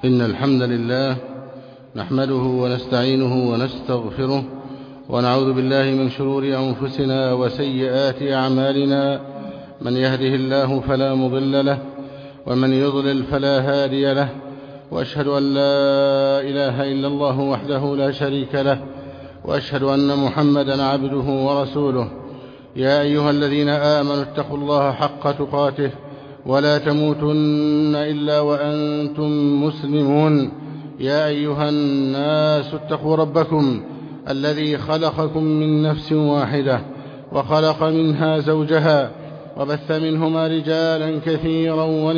إن الحمد لله نحمده ونستعينه ونستغفره ونعوذ بالله من شرور أنفسنا وسيئات أعمالنا. من يهده الله فلا مضل له ومن يضلل فلا هادي له، وأشهد أن لا إله إلا الله وحده لا شريك له، وأشهد أن محمدا عبده ورسوله. يا أيها الذين آمنوا اتقوا الله حق تقاته ولا تموتن إلا وأنتم مسلمون. يا أيها الناس اتقوا ربكم الذي خلقكم من نفس واحدة وخلق منها زوجها وبث منهما رجالا كثيرا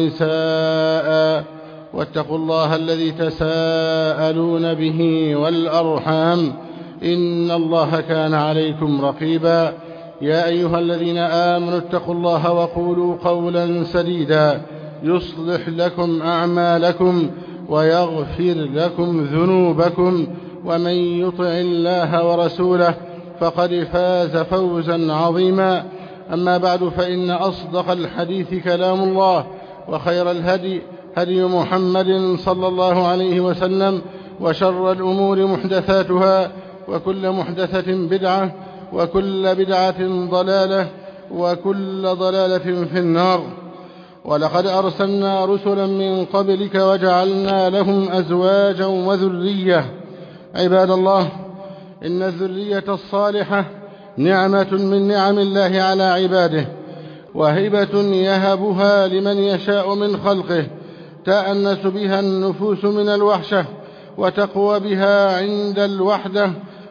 ونساء، واتقوا الله الذي تساءلون به والأرحام إن الله كان عليكم رقيبا. يا أيها الذين آمنوا اتقوا الله وقولوا قولا سديدا يصلح لكم أعمالكم ويغفر لكم ذنوبكم، ومن يطع الله ورسوله فقد فاز فوزا عظيما. أما بعد، فإن أصدق الحديث كلام الله، وخير الهدي هدي محمد صلى الله عليه وسلم، وشر الأمور محدثاتها، وكل محدثة بدعة، وكل بدعة ضلالة، وكل ضلالة في النار. ولقد أرسلنا رسلا من قبلك وجعلنا لهم أزواجا وذرية. عباد الله، إن الذرية الصالحة نعمة من نعم الله على عباده، وهبة يهبها لمن يشاء من خلقه، تأنس بها النفوس من الوحشة، وتقوى بها عند الوحدة،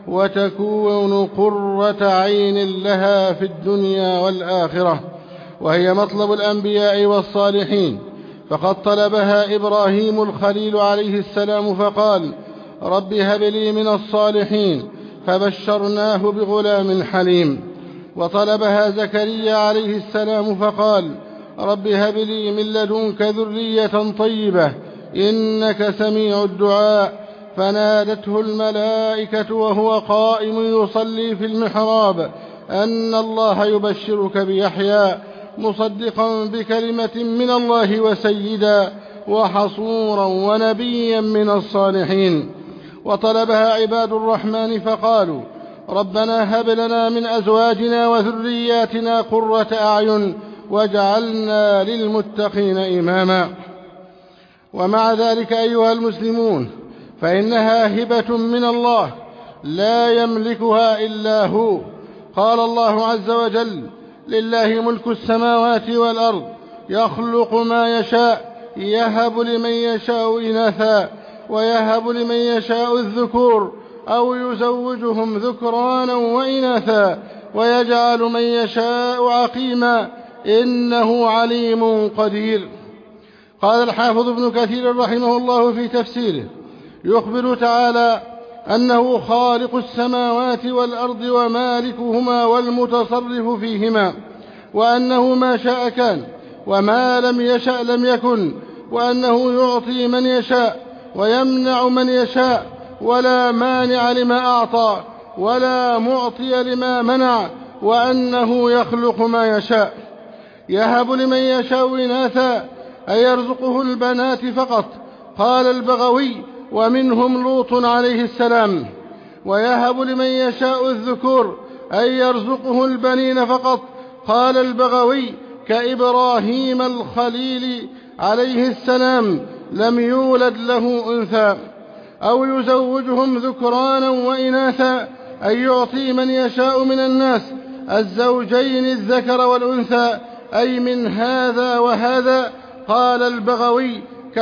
وتكون قرة عين لها في الدنيا والآخرة، وهي مطلب الأنبياء والصالحين. فقد طلبها إبراهيم الخليل عليه السلام فقال: رب هب لي من الصالحين، فبشرناه بغلام حليم. وطلبها زكريا عليه السلام فقال: رب هب لي من لدنك ذرية طيبة إنك سميع الدعاء. فنادته الملائكة وهو قائم يصلي في المحراب أن الله يبشرك بيحيى مصدقا بكلمة من الله وسيدا وحصورا ونبيا من الصالحين. وطلبها عباد الرحمن فقالوا: ربنا هب لنا من أزواجنا وذرياتنا قرة أعين واجعلنا للمتقين إماما. ومع ذلك أيها المسلمون، فإنها هبة من الله لا يملكها إلا هو. قال الله عز وجل: لله ملك السماوات والأرض يخلق ما يشاء يهب لمن يشاء إناثا ويهب لمن يشاء الذكور أو يزوجهم ذكرانا وإناثا ويجعل من يشاء عقيما إنه عليم قدير. قال الحافظ ابن كثير رحمه الله في تفسيره: يخبر تعالى أنه خالق السماوات والأرض ومالكهما والمتصرف فيهما، وأنه ما شاء كان وما لم يشأ لم يكن، وأنه يعطي من يشاء ويمنع من يشاء، ولا مانع لما أعطى ولا معطي لما منع، وأنه يخلق ما يشاء. يهب لمن يشاء إناثا أي يرزقه البنات فقط، قال البغوي: ومنهم لوط عليه السلام. ويهب لمن يشاء الذكور أي يرزقه البنين فقط، قال البغوي: كإبراهيم الخليل عليه السلام لم يولد له أنثى. أو يزوجهم ذكرانا وإناثا أي يعطي من يشاء من الناس الزوجين الذكر والأنثى، أي من هذا وهذا، قال البغوي: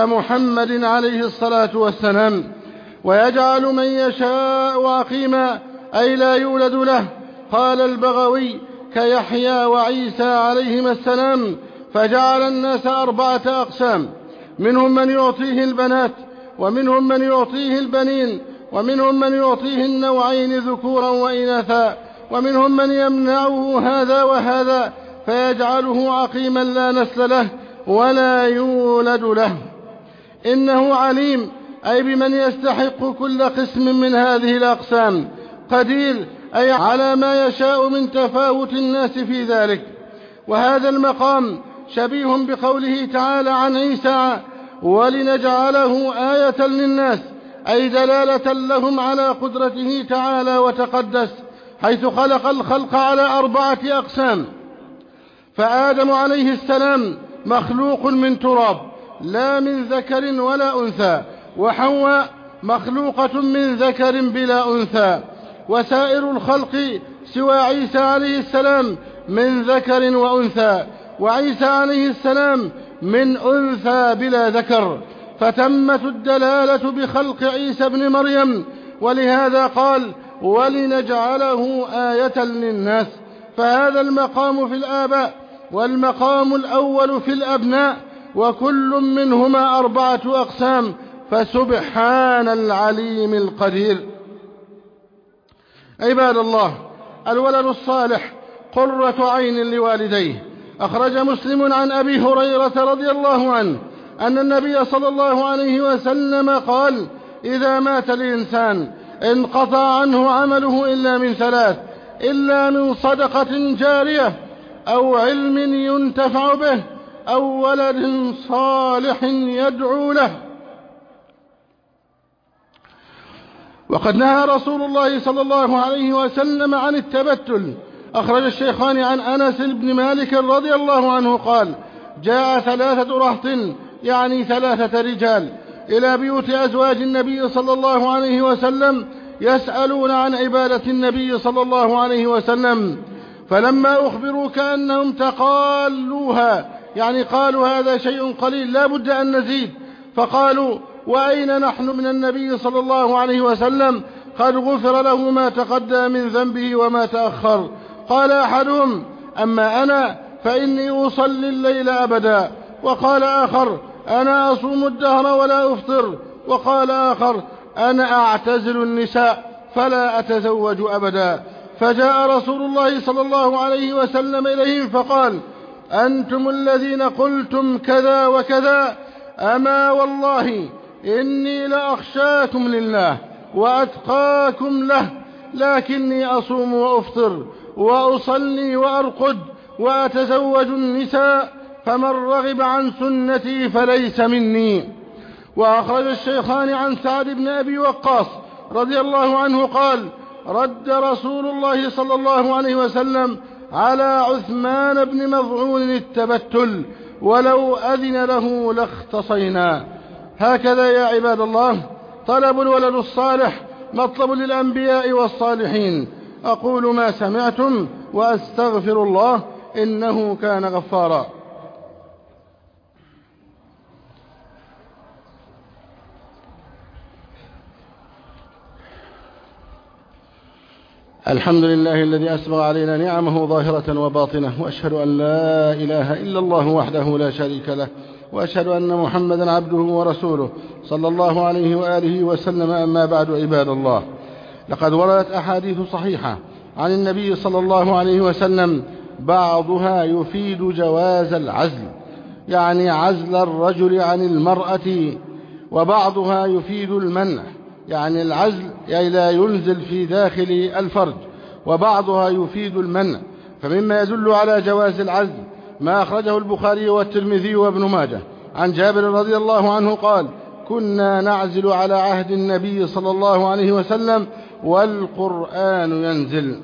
كمحمد عليه الصلاة والسلام. ويجعل من يشاء عقيما أي لا يولد له، قال البغوي: كيحيى وعيسى عليهما السلام. فجعل الناس 4 أقسام: منهم من يعطيه البنات، ومنهم من يعطيه البنين، ومنهم من يعطيه النوعين ذكورا وإناثا، ومنهم من يمنعه هذا وهذا فيجعله عقيما لا نسل له ولا يولد له. إنه عليم أي بمن يستحق كل قسم من هذه الأقسام، قدير أي على ما يشاء من تفاوت الناس في ذلك. وهذا المقام شبيه بقوله تعالى عن عيسى: ولنجعله آية للناس، أي دلالة لهم على قدرته تعالى وتقدس، حيث خلق الخلق على 4 أقسام. فآدم عليه السلام مخلوق من تراب لا من ذكر ولا أنثى، وحواء مخلوقة من ذكر بلا أنثى، وسائر الخلق سوى عيسى عليه السلام من ذكر وأنثى، وعيسى عليه السلام من أنثى بلا ذكر، فتمت الدلالة بخلق عيسى ابن مريم. ولهذا قال ولنجعله آية للناس. فهذا المقام في الآباء، والمقام الأول في الأبناء، وكل منهما 4 أقسام، فسبحان العليم القدير. عباد الله، الولد الصالح قرة عين لوالديه. أخرج مسلم عن أبي هريرة رضي الله عنه أن النبي صلى الله عليه وسلم قال: إذا مات الإنسان انقطع عنه عمله إلا من 3: إلا من صدقة جارية، أو علم ينتفع به، أو ولد صالح يدعو له. وقد نهى رسول الله صلى الله عليه وسلم عن التبتل. أخرج الشيخان عن أنس بن مالك رضي الله عنه قال: جاء 3 رهط، يعني 3 رجال، إلى بيوت أزواج النبي صلى الله عليه وسلم يسألون عن عبادة النبي صلى الله عليه وسلم، فلما أخبروا كأنهم تقالوها، يعني قالوا هذا شيء قليل لا بد أن نزيد، فقالوا: وأين نحن من النبي صلى الله عليه وسلم؟ قد غفر له ما تقدم من ذنبه وما تأخر. قال أحدهم: أما أنا فإني أصلي الليل أبدا. وقال آخر: أنا أصوم الدهر ولا أفطر. وقال آخر: أنا أعتزل النساء فلا أتزوج أبدا. فجاء رسول الله صلى الله عليه وسلم إليهم فقال: أنتم الذين قلتم كذا وكذا، أما والله إني لأخشاكم لله وأتقاكم له، لكني أصوم وأفطر وأصلي وأرقد وأتزوج النساء، فمن رغب عن سنتي فليس مني. وأخرج الشيخان عن سعد بن أبي وقاص رضي الله عنه قال: رد رسول الله صلى الله عليه وسلم على عثمان بن مظعون التبتل، ولو أذن له لاختصينا. هكذا يا عباد الله طلب الولد الصالح مطلب للأنبياء والصالحين. أقول ما سمعتم وأستغفر الله إنه كان غفارا. الحمد لله الذي أسبغ علينا نعمه ظاهرة وباطنة، وأشهد أن لا إله إلا الله وحده لا شريك له، وأشهد أن محمدا عبده ورسوله صلى الله عليه وآله وسلم. أما بعد، عباد الله، لقد وردت أحاديث صحيحة عن النبي صلى الله عليه وسلم، بعضها يفيد جواز العزل، يعني عزل الرجل عن المرأة، وبعضها يفيد المنع، يعني العزل يعني لا ينزل في داخل الفرج، وبعضها يفيد المنع. فمما يدل على جواز العزل ما أخرجه البخاري والترمذي وابن ماجه عن جابر رضي الله عنه قال: كنا نعزل على عهد النبي صلى الله عليه وسلم والقرآن ينزل.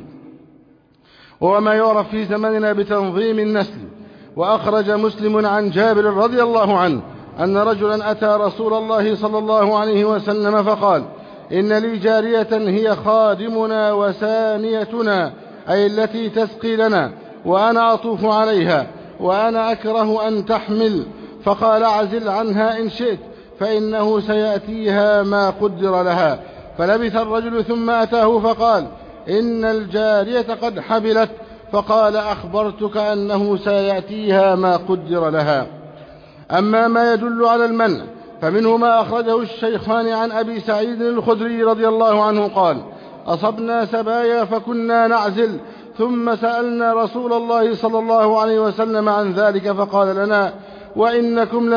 وما يعرف في زمننا بتنظيم النسل. وأخرج مسلم عن جابر رضي الله عنه أن رجلا أتى رسول الله صلى الله عليه وسلم فقال: إن لي جارية هي خادمنا وسانيتنا، أي التي تسقي لنا، وأنا أطوف عليها، وأنا أكره أن تحمل. فقال: اعزل عنها إن شئت، فإنه سيأتيها ما قدر لها. فلبث الرجل ثم أتاه فقال: إن الجارية قد حبلت. فقال: أخبرتك أنه سيأتيها ما قدر لها. أما ما يدل على المنع فمنه ما أخرجه الشيخان عن أبي سعيد الخدري رضي الله عنه قال: أصبنا سبايا فكنا نعزل، ثم سألنا رسول الله صلى الله عليه وسلم عن ذلك فقال لنا: وإنكم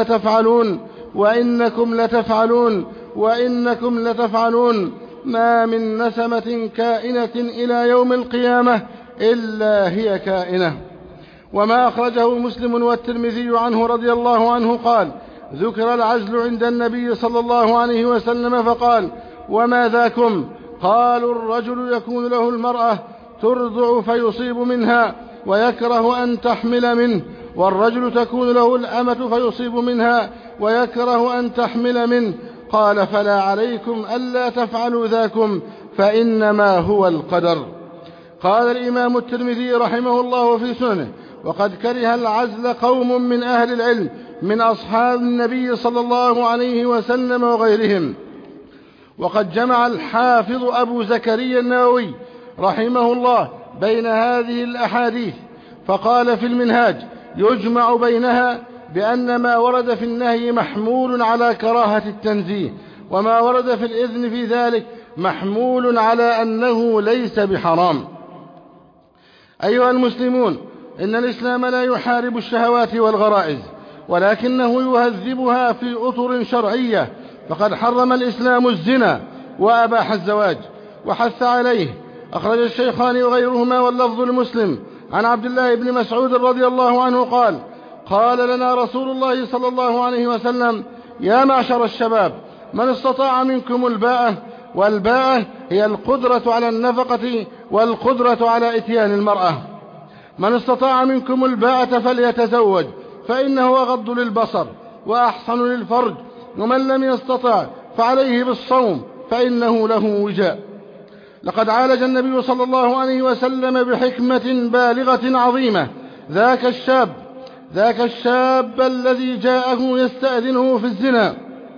لتفعلون ما من نسمة كائنة إلى يوم القيامة إلا هي كائنة. وما أخرجه مسلم والترمذي عنه رضي الله عنه قال: ذكر العزل عند النبي صلى الله عليه وسلم فقال: وما ذاكم؟ قالوا: الرجل يكون له المرأة ترضع فيصيب منها ويكره أن تحمل منه، والرجل تكون له الأمة فيصيب منها ويكره أن تحمل منه. قال: فلا عليكم ألا تفعلوا ذاكم، فإنما هو القدر. قال الإمام الترمذي رحمه الله في سننه: وقد كره العزل قوم من أهل العلم من أصحاب النبي صلى الله عليه وسلم وغيرهم. وقد جمع الحافظ أبو زكريا النووي رحمه الله بين هذه الأحاديث فقال في المنهاج: يجمع بينها بأن ما ورد في النهي محمول على كراهة التنزيه، وما ورد في الإذن في ذلك محمول على أنه ليس بحرام. أيها المسلمون، إن الإسلام لا يحارب الشهوات والغرائز، ولكنه يهذبها في أطر شرعية. فقد حرم الإسلام الزنا وأباح الزواج وحث عليه. أخرج الشيخان وغيرهما واللفظ المسلم عن عبد الله بن مسعود رضي الله عنه قال: قال لنا رسول الله صلى الله عليه وسلم: يا معشر الشباب، من استطاع منكم الباءة، والباءة هي القدرة على النفقة والقدرة على إتيان المرأة، من استطاع منكم الباءة فليتزوج، فإنه أغض للبصر وأحصن للفرج، ومن لم يستطع فعليه بالصوم فإنه له وجاء. لقد عالج النبي صلى الله عليه وسلم بحكمة بالغة عظيمة ذاك الشاب الذي جاءه يستأذنه في الزنا.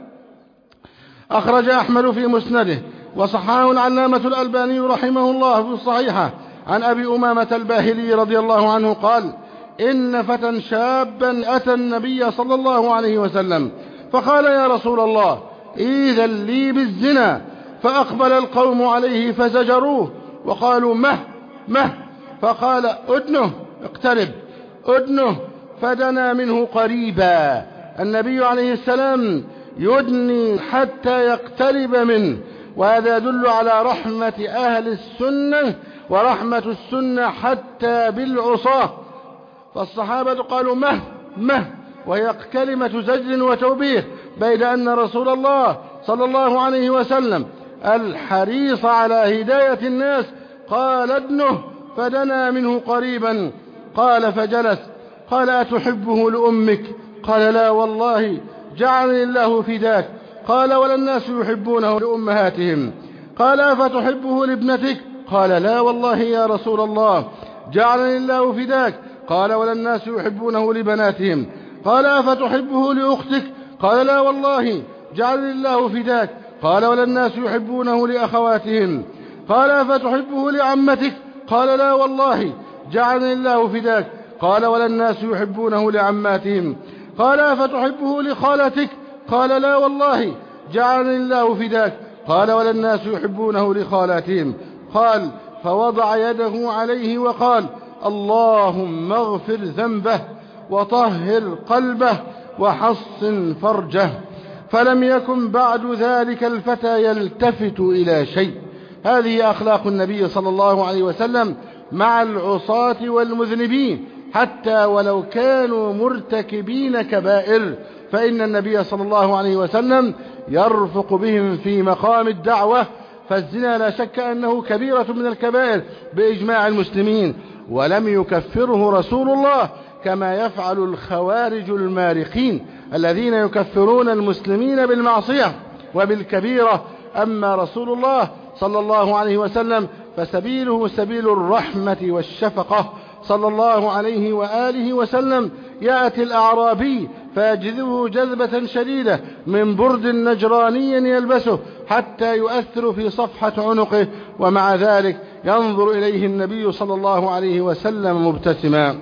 أخرج أحمد في مسنده وصححه العلامة الألباني رحمه الله في الصحيحة عن أبي أمامة الباهلي رضي الله عنه قال: إن فتى شابا أتى النبي صلى الله عليه وسلم فقال: يا رسول الله، إذن لي بالزنا. فأقبل القوم عليه فزجروه وقالوا: مه. فقال: أدنه، اقترب، أدنه. فدنا منه قريبا. النبي عليه السلام يدني حتى يقترب منه، وهذا يدل على رحمة أهل السنة ورحمة السنة حتى بالعصاة. فالصحابة قالوا: مه، وهي كلمة زجر وتوبيخ، بيد أن رسول الله صلى الله عليه وسلم الحريص على هداية الناس قال: ادنه. فدنا منه قريبا. قال فجلس. قال: أتحبه لأمك؟ قال: لا والله، جعلني الله فداك. قال: ولا الناس يحبونه لأمهاتهم؟ قال: أفتحبه لابنتك؟ قال: لا والله يا رسول الله، جعلني الله فداك. قال: ولا الناس يحبونه لبناتهم؟ قال: أفتحبه لأختك؟ قال: لا والله، جعلني الله فداك. قال: ولا الناس يحبونه لأخواتهم؟ قال: أفتحبه لعمتك؟ قال: لا والله، جعلني الله فداك. قال: ولا الناس يحبونه لعماتهم؟ قال: أفتحبه لخالتك؟ قال: لا والله، جعلني الله فداك. قال: ولا الناس يحبونه لخالاتهم؟ قال: فوضع يده عليه وقال: اللهم اغفر ذنبه وطهر قلبه وحصن فرجه. فلم يكن بعد ذلك الفتى يلتفت إلى شيء. هذه أخلاق النبي صلى الله عليه وسلم مع العصاة والمذنبين، حتى ولو كانوا مرتكبين كبائر، فإن النبي صلى الله عليه وسلم يرفق بهم في مقام الدعوة. فالزنا لا شك أنه كبيرة من الكبائر بإجماع المسلمين، ولم يكفره رسول الله كما يفعل الخوارج المارقين الذين يكفرون المسلمين بالمعصية وبالكبيرة. أما رسول الله صلى الله عليه وسلم فسبيله سبيل الرحمة والشفقة صلى الله عليه وآله وسلم. يأتي الأعرابي فيجذبه جذبة شديدة من برد نجراني يلبسه حتى يؤثر في صفحة عنقه، ومع ذلك ينظر إليه النبي صلى الله عليه وسلم مبتسما.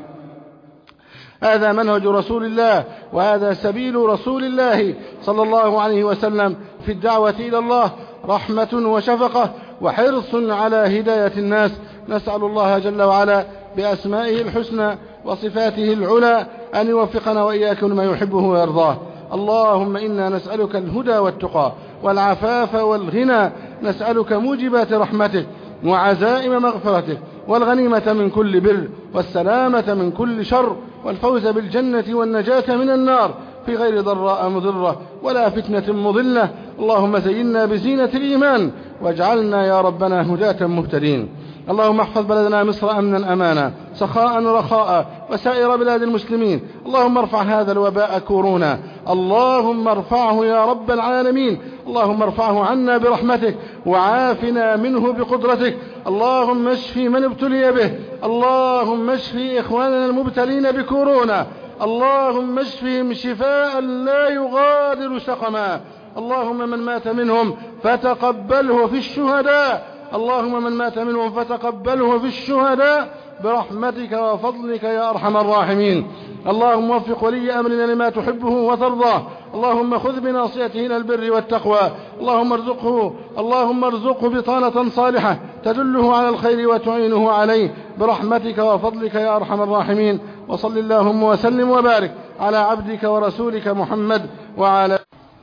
هذا منهج رسول الله، وهذا سبيل رسول الله صلى الله عليه وسلم في الدعوة إلى الله، رحمة وشفقة وحرص على هداية الناس. نسأل الله جل وعلا بأسمائه الحسنى وصفاته العلى أن يوفقنا وإياكم لما يحبه ويرضاه. اللهم إنا نسألك الهدى والتقى والعفاف والغنى، نسألك موجبات رحمتك وعزائم مغفرتك والغنيمة من كل بر والسلامة من كل شر والفوز بالجنة والنجاة من النار. في غير ضراء مضرة ولا فتنة مضلة. اللهم زينا بزينة الإيمان واجعلنا يا ربنا هداة مهتدين. اللهم احفظ بلدنا مصر أمنا أمانا سخاء رخاء وسائر بلاد المسلمين. اللهم ارفع هذا الوباء كورونا، اللهم ارفعه يا رب العالمين. اللهم ارفعه عنا برحمتك وعافنا منه بقدرتك. اللهم اشفي من ابتلي به، اللهم اشفي إخواننا المبتلين بكورونا، اللهم اشفهم شفاء لا يغادر سقما. اللهم من مات منهم فتقبله في الشهداء، اللهم من مات منهم فتقبله في الشهداء برحمتك وفضلك يا أرحم الراحمين. اللهم وفق ولي أمرنا لما تحبه وترضاه، اللهم خذ بناصيته إلى البر والتقوى، اللهم ارزقه بطانة صالحة تدله على الخير وتعينه عليه برحمتك وفضلك يا أرحم الراحمين. وصل اللهم وسلم وبارك على عبدك ورسولك محمد وعلى.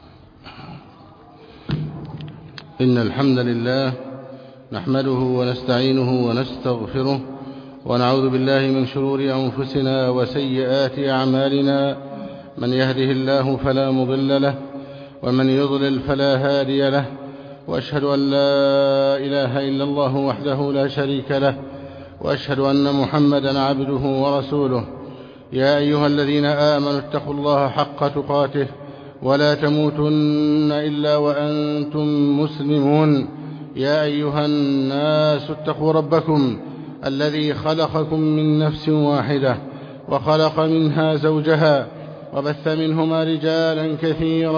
إن الحمد لله نحمده ونستعينه ونستغفره ونعوذ بالله من شرور أنفسنا وسيئات أعمالنا. من يهده الله فلا مضل له ومن يضلل فلا هادي له، وأشهد أن لا إله إلا الله وحده لا شريك له، وأشهد أن محمدا عبده ورسوله. يا أيها الذين آمنوا اتقوا الله حق تقاته ولا تموتن إلا وأنتم مسلمون. يا أيها الناس اتقوا ربكم الذي خلقكم من نفس واحدة وخلق منها زوجها وبث منهما رجالا كثيرا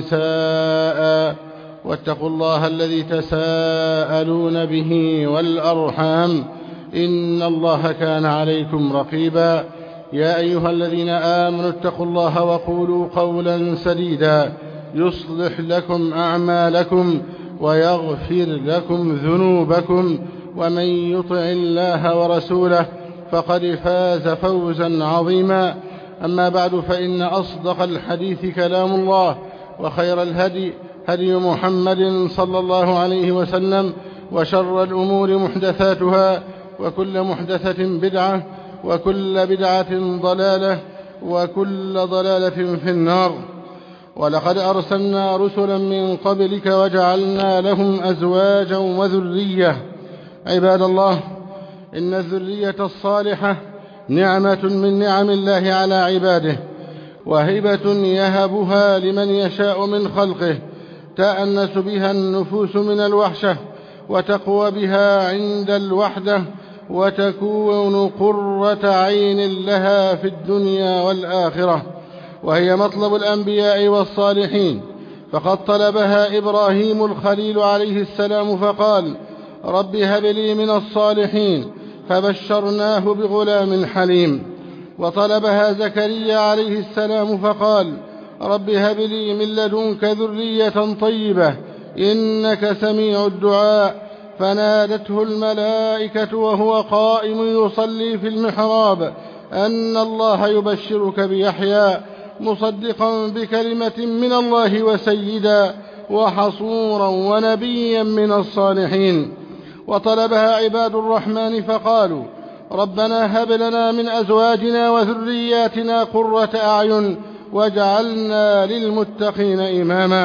ونساء، واتقوا الله الذي تساءلون به والأرحام إن الله كان عليكم رقيبا. يا أيها الذين آمنوا اتقوا الله وقولوا قولا سديدا يصلح لكم أعمالكم ويغفر لكم ذنوبكم، ومن يطع الله ورسوله فقد فاز فوزا عظيما. أما بعد، فإن أصدق الحديث كلام الله، وخير الهدي هدي محمد صلى الله عليه وسلم، وشر الأمور محدثاتها، وكل محدثة بدعة، وكل بدعة ضلالة، وكل ضلالة في النار. ولقد أرسلنا رسلا من قبلك وجعلنا لهم أزواجا وذرية. عباد الله، إن الذرية الصالحة نعمة من نعم الله على عباده، وهبة يهبها لمن يشاء من خلقه، تأنس بها النفوس من الوحشة، وتقوى بها عند الوحدة، وتكون قرة عين لها في الدنيا والآخرة، وهي مطلب الأنبياء والصالحين. فقد طلبها إبراهيم الخليل عليه السلام فقال: رب هب لي من الصالحين، فبشرناه بغلام حليم. وطلبها زكريا عليه السلام فقال: رب هب لي من لدنك ذرية طيبة إنك سميع الدعاء. فنادته الملائكة وهو قائم يصلي في المحراب أن الله يبشرك بيحيى مصدقا بكلمة من الله وسيدا وحصورا ونبيا من الصالحين. وطلبها عباد الرحمن فقالوا: ربنا هب لنا من أزواجنا وذرياتنا قرة أعين واجعلنا للمتقين إماما.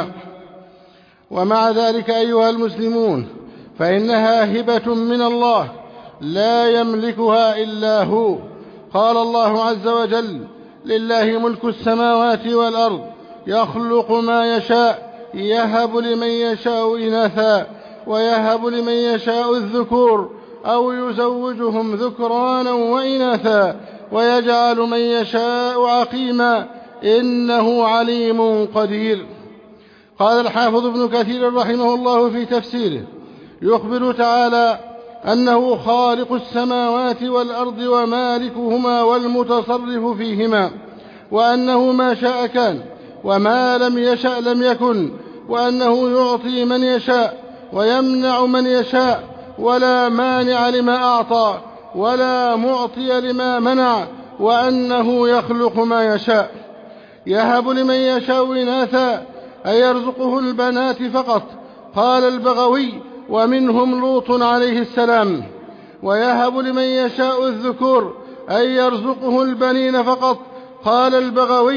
ومع ذلك أيها المسلمون، فإنها هبة من الله لا يملكها إلا هو. قال الله عز وجل: لله ملك السماوات والأرض يخلق ما يشاء يهب لمن يشاء إناثا ويهب لمن يشاء الذكور أو يزوجهم ذكرانا وإناثا ويجعل من يشاء عقيما إنه عليم قدير. قال الحافظ ابن كثير رحمه الله في تفسيره: يخبر تعالى أنه خالق السماوات والأرض ومالكهما والمتصرف فيهما، وأنه ما شاء كان وما لم يشأ لم يكن، وأنه يعطي من يشاء ويمنع من يشاء، ولا مانع لما أعطى ولا معطي لما منع، وأنه يخلق ما يشاء. يهب لمن يشاء إناثا أي يرزقه البنات فقط، قال البغوي: ومنهم لوط عليه السلام. ويهب لمن يشاء الذكور أي يرزقه البنين فقط، قال البغوي: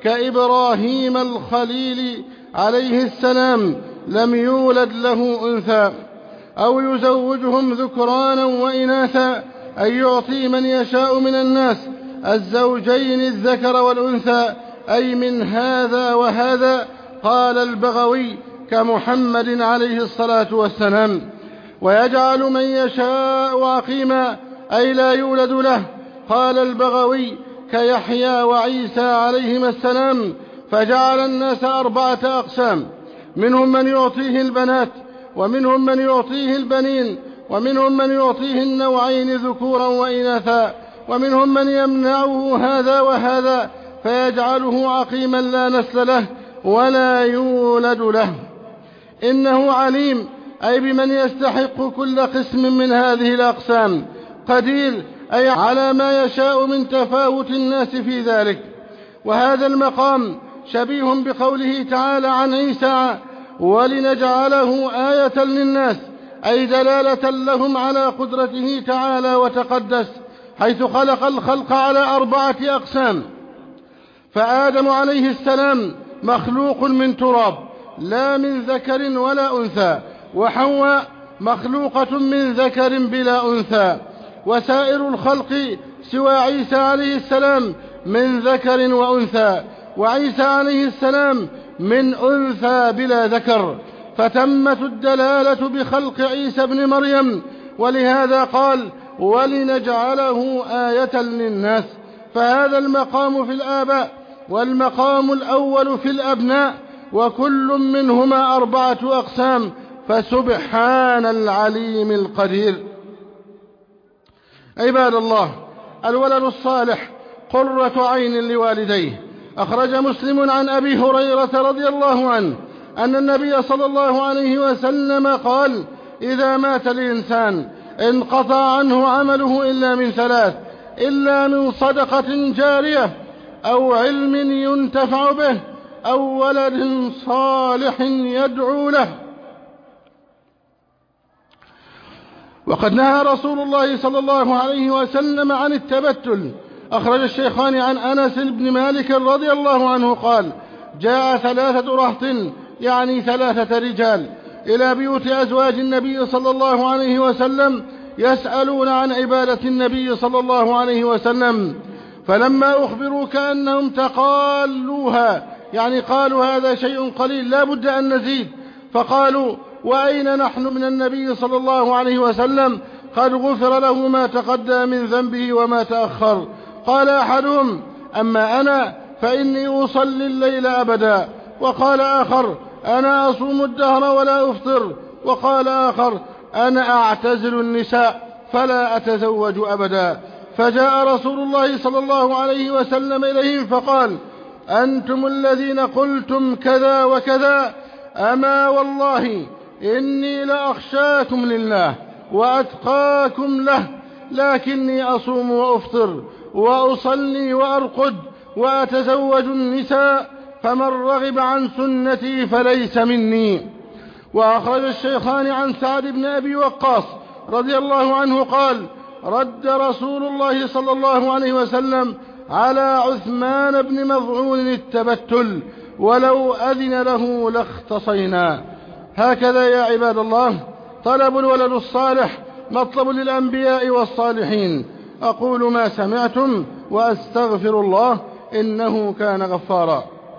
كإبراهيم الخليل عليه السلام لم يولد له أنثى، أو يزوجهم ذكرانا وإناثا، أي يعطي من يشاء من الناس الزوجين الذكر والأنثى، أي من هذا وهذا. قال البغوي: كمحمد عليه الصلاة والسلام. ويجعل من يشاء عقيما، أي لا يولد له. قال البغوي: كيحيى وعيسى عليهما السلام. فجعل الناس 4 أقسام: منهم من يعطيه البنات، ومنهم من يعطيه البنين، ومنهم من يعطيه النوعين ذكورا وإناثا، ومنهم من يمنعه هذا وهذا فيجعله عقيما لا نسل له ولا يولد له. إنه عليم، أي بمن يستحق كل قسم من هذه الأقسام. قدير، أي على ما يشاء من تفاوت الناس في ذلك. وهذا المقام شبيه بقوله تعالى عن عيسى: ولنجعله آية للناس، أي دلالة لهم على قدرته تعالى وتقدس، حيث خلق الخلق على 4 أقسام. فآدم عليه السلام مخلوق من تراب لا من ذكر ولا أنثى، وحواء مخلوقة من ذكر بلا أنثى، وسائر الخلق سوى عيسى عليه السلام من ذكر وأنثى، وعيسى عليه السلام من أنثى بلا ذكر. فتمت الدلالة بخلق عيسى بن مريم، ولهذا قال: ولنجعله آية للناس. فهذا المقام في الآباء، والمقام الأول في الأبناء، وكل منهما 4 أقسام، فسبحان العليم القدير. عباد الله، الولد الصالح قرة عين لوالديه. أخرج مسلم عن أبي هريرة رضي الله عنه أن النبي صلى الله عليه وسلم قال: إذا مات الإنسان انقطع عنه عمله إلا من 3: إلا من صدقة جارية، أو علم ينتفع به، أو ولد صالح يدعو له. وقد نهى رسول الله صلى الله عليه وسلم عن التبتل. أخرج الشيخان عن أنس بن مالك رضي الله عنه قال: جاء 3 رهط، يعني 3 رجال، إلى بيوت أزواج النبي صلى الله عليه وسلم يسألون عن عبادة النبي صلى الله عليه وسلم، فلما أخبروا كأنهم تقالوها، يعني قالوا هذا شيء قليل لا بد أن نزيد، فقالوا: وأين نحن من النبي صلى الله عليه وسلم؟ قد غفر له ما تقدم من ذنبه وما تأخر. قال أحدهم: أما أنا فإني أصلي الليل أبدا. وقال آخر: أنا أصوم الدهر ولا أفطر. وقال آخر: أنا أعتزل النساء فلا أتزوج أبدا. فجاء رسول الله صلى الله عليه وسلم إليهم فقال: أنتم الذين قلتم كذا وكذا، أما والله إني لأخشاكم لله وأتقاكم له، لكني أصوم وأفطر وأصلي وأرقد وأتزوج النساء، فمن رغب عن سنتي فليس مني. وأخرج الشيخان عن سعد بن أبي وقاص رضي الله عنه قال: رد رسول الله صلى الله عليه وسلم على عثمان بن مظعون التبتل، ولو أذن له لاختصينا. هكذا يا عباد الله طلب الولد الصالح مطلب للأنبياء والصالحين. أقول ما سمعتم وأستغفر الله، إنه كان غفارا.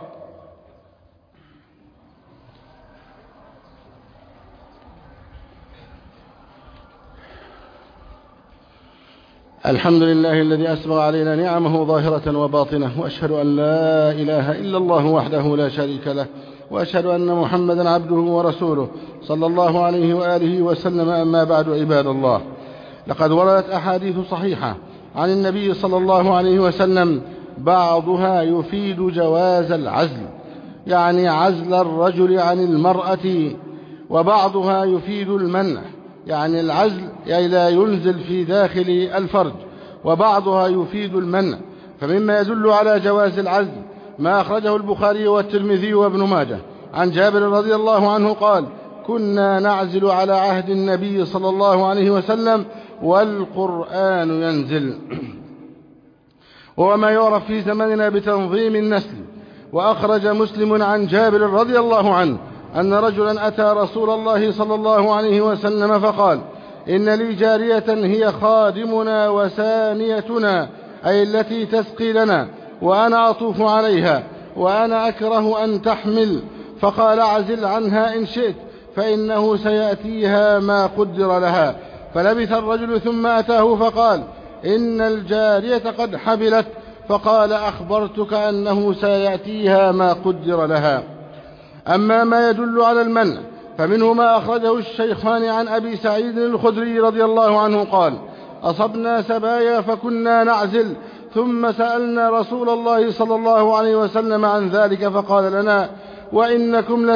الحمد لله الذي أسبغ علينا نعمه ظاهرة وباطنة، وأشهد أن لا إله إلا الله وحده لا شريك له، وأشهد أن محمدا عبده ورسوله صلى الله عليه وآله وسلم. أما بعد، عباد الله، لقد وردت أحاديث صحيحة عن النبي صلى الله عليه وسلم، بعضها يفيد جواز العزل، يعني عزل الرجل عن المرأة، وبعضها يفيد المنع، يعني العزل يعني لا ينزل في داخل الفرج، وبعضها يفيد المنع. فمما يدل على جواز العزل ما أخرجه البخاري والترمذي وابن ماجه عن جابر رضي الله عنه قال: كنا نعزل على عهد النبي صلى الله عليه وسلم والقرآن ينزل. وما يعرف في زمننا بتنظيم النسل وأخرج مسلم عن جابر رضي الله عنه أن رجلا أتى رسول الله صلى الله عليه وسلم فقال: إن لي جارية هي خادمنا وسانيتنا، أي التي تسقي لنا، وأنا أطوف عليها، وأنا أكره أن تحمل. فقال: اعزل عنها إن شئت، فإنه سيأتيها ما قدر لها. فلبث الرجل ثم أتاه فقال: إن الجارية قد حبلت. فقال: أخبرتك أنه سيأتيها ما قدر لها. أما ما يدل على المنع فمنه ما أخرجه الشيخان عن أبي سعيد الخدري رضي الله عنه قال: أصبنا سبايا فكنا نعزل، ثم سألنا رسول الله صلى الله عليه وسلم عن ذلك فقال لنا: وإنكم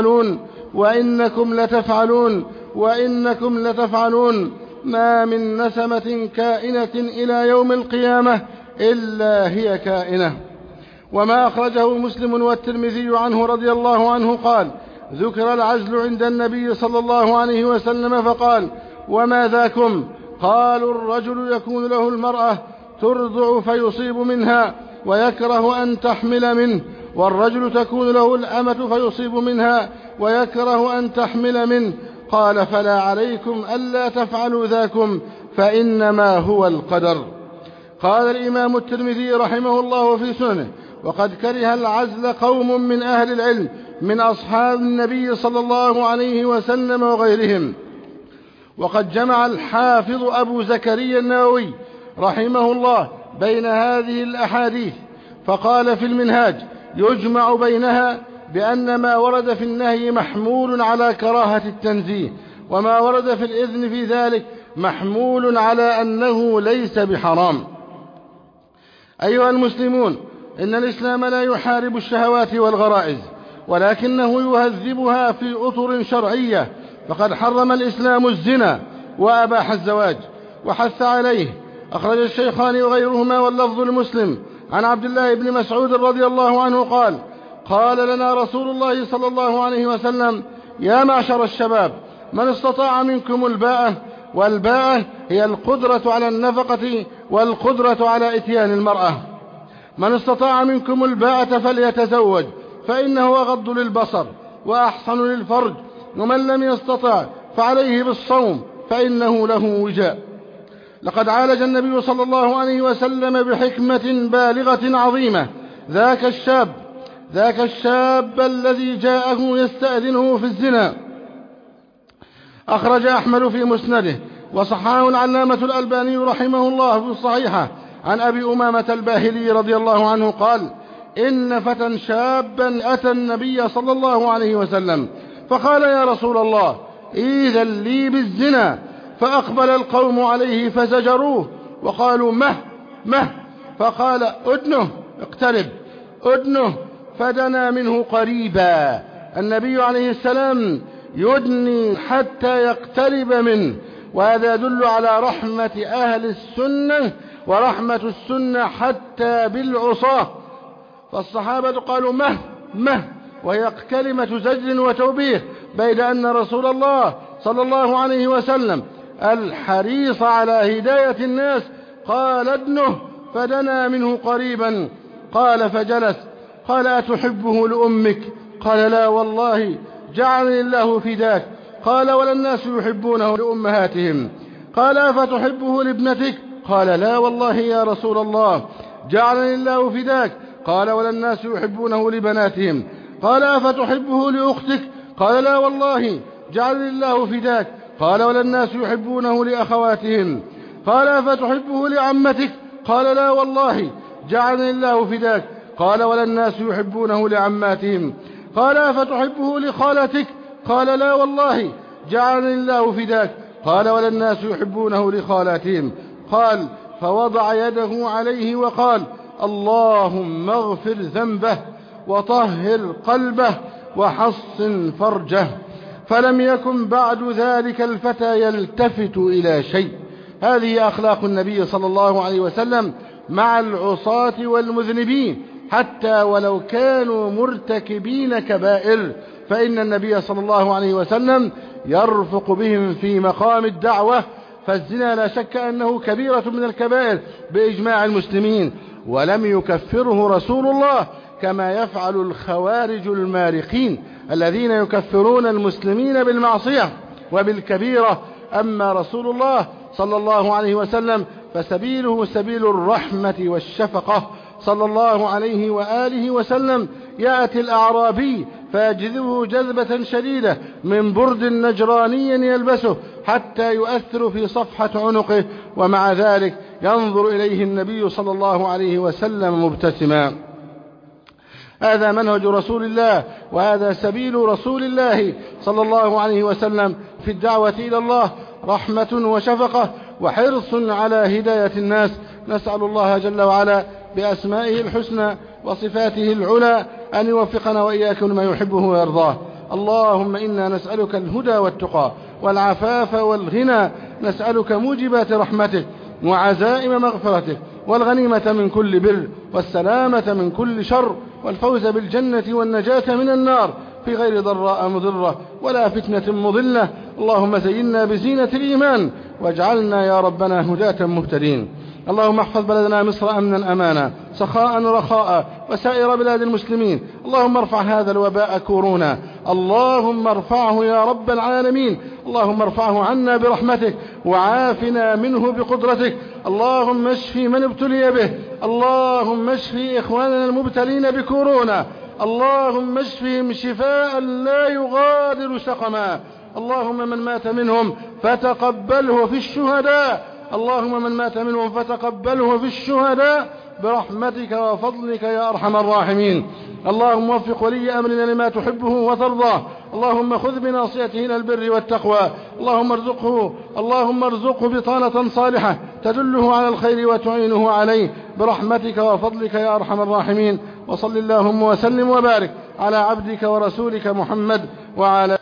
لتفعلون ما من نسمة كائنة إلى يوم القيامة إلا هي كائنة. وما أخرجه مسلم والترمذي عنه رضي الله عنه قال: ذكر العزل عند النبي صلى الله عليه وسلم فقال: وما ذاكم؟ قالوا: الرجل يكون له المرأة ترضع فيصيب منها ويكره أن تحمل منه، والرجل تكون له الأمة فيصيب منها ويكره أن تحمل منه. قال: فلا عليكم ألا تفعلوا ذاكم، فإنما هو القدر. قال الإمام الترمذي رحمه الله في سننه: وقد كره العزل قوم من أهل العلم من أصحاب النبي صلى الله عليه وسلم وغيرهم. وقد جمع الحافظ أبو زكريا النووي رحمه الله بين هذه الأحاديث فقال في المنهاج: يجمع بينها بأن ما ورد في النهي محمول على كراهة التنزيه، وما ورد في الإذن في ذلك محمول على أنه ليس بحرام. أيها المسلمون، إن الإسلام لا يحارب الشهوات والغرائز، ولكنه يهذبها في أطر شرعية. فقد حرم الإسلام الزنا وأباح الزواج وحث عليه. أخرج الشيخان وغيرهما واللفظ المسلم عن عبد الله بن مسعود رضي الله عنه قال: قال لنا رسول الله صلى الله عليه وسلم: يا معشر الشباب، من استطاع منكم الباءة، والباءة هي القدرة على النفقة والقدرة على إتيان المرأة، من استطاع منكم الباءة فليتزوج، فإنه أغض للبصر وأحصن للفرج، ومن لم يستطع فعليه بالصوم فإنه له وجاء. لقد عالج النبي صلى الله عليه وسلم بحكمة بالغة عظيمة ذاك الشاب الذي جاءه يستأذنه في الزنا. أخرج أحمد في مسنده وصححه العلامة الألباني رحمه الله في الصحيحة عن أبي أمامة الباهلي رضي الله عنه قال: إن فتى شابا أتى النبي صلى الله عليه وسلم فقال: يا رسول الله، إذن لي بالزنا. فأقبل القوم عليه فزجروه وقالوا: مه. فقال: أدنه، اقترب، أدنه. فدنا منه قريبا. النبي عليه السلام يدني حتى يقترب منه، وهذا يدل على رحمة أهل السنة ورحمة السنة حتى بالعصاة. فالصحابة قالوا: مه، وهي كلمة زجر وتوبيخ، بيد أن رسول الله صلى الله عليه وسلم الحريص على هداية الناس قال: ادنه. فدنا منه قريبا. قال: فجلس. قال: أتحبه لأمك؟ قال: لا والله، جعلني الله فداك. قال: ولا الناس يحبونه لأمهاتهم؟ قال: أفتحبه لابنتك؟ قال: لا والله يا رسول الله، جعلني الله فداك. قال: ولا الناس يحبونه لبناتهم؟ قال: أفتحبه لأختك؟ قال: لا والله، جعلني الله فداك. قال: ولا الناس يحبونه لأخواتهم؟ قال: أفتحبه لعمتك؟ قال: لا والله، جعلني الله فداك. قال: ولا الناس يحبونه لعماتهم؟ قال: أفتحبه لخالتك؟ قال: لا والله، جعلني الله فداك. قال: ولا الناس يحبونه لخالاتهم؟ قال: فوضع يده عليه وقال: اللهم اغفر ذنبه وطهر قلبه وحصن فرجه. فلم يكن بعد ذلك الفتى يلتفت إلى شيء. هذه أخلاق النبي صلى الله عليه وسلم مع العصاة والمذنبين، حتى ولو كانوا مرتكبين كبائر، فإن النبي صلى الله عليه وسلم يرفق بهم في مقام الدعوة. فالزنا لا شك أنه كبيرة من الكبائر بإجماع المسلمين، ولم يكفره رسول الله كما يفعل الخوارج المارقين الذين يكفرون المسلمين بالمعصية وبالكبيرة. أما رسول الله صلى الله عليه وسلم فسبيله سبيل الرحمة والشفقة صلى الله عليه وآله وسلم. يأتي الأعرابي فيجذبه جذبة شديدة من برد نجراني يلبسه حتى يؤثر في صفحة عنقه، ومع ذلك ينظر إليه النبي صلى الله عليه وسلم مبتسما. هذا منهج رسول الله، وهذا سبيل رسول الله صلى الله عليه وسلم في الدعوة إلى الله، رحمة وشفقة وحرص على هداية الناس. نسأل الله جل وعلا بأسمائه الحسنى وصفاته العلى أن يوفقنا وإياكم لما يحبه ويرضاه. اللهم إنا نسألك الهدى والتقى والعفاف والغنى، نسألك موجبات رحمتك وعزائم مغفرتك والغنيمة من كل بر والسلامة من كل شر والفوز بالجنة والنجاة من النار في غير ضراء مضرة ولا فتنة مضلة. اللهم زينا بزينة الإيمان واجعلنا يا ربنا هداة مهتدين. اللهم احفظ بلدنا مصر أمنا أمانا سخاء رخاء وسائر بلاد المسلمين. اللهم ارفع هذا الوباء كورونا، اللهم ارفعه يا رب العالمين. اللهم ارفعه عنا برحمتك وعافنا منه بقدرتك. اللهم اشفي من ابتلي به، اللهم اشفي إخواننا المبتلين بكورونا، اللهم اشفهم شفاء لا يغادر سقما. اللهم من مات منهم فتقبله في الشهداء، اللهم من مات منهم فتقبله في الشهداء برحمتك وفضلك يا أرحم الراحمين. اللهم وفق ولي أمرنا لما تحبه وترضاه، اللهم خذ بناصيته إلى البر والتقوى، اللهم ارزقه بطانة صالحة تدله على الخير وتعينه عليه برحمتك وفضلك يا أرحم الراحمين. وصل اللهم وسلم وبارك على عبدك ورسولك محمد وعلى